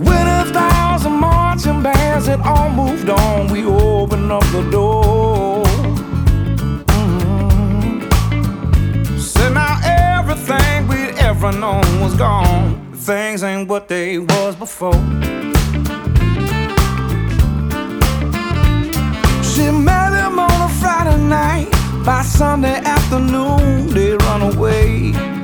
Winter stars and marching bands had all moved on. We opened up the door. Said now everything we'd ever known was gone. Things ain't what they was before. She met him on a Friday night. By Sunday afternoon, they run away.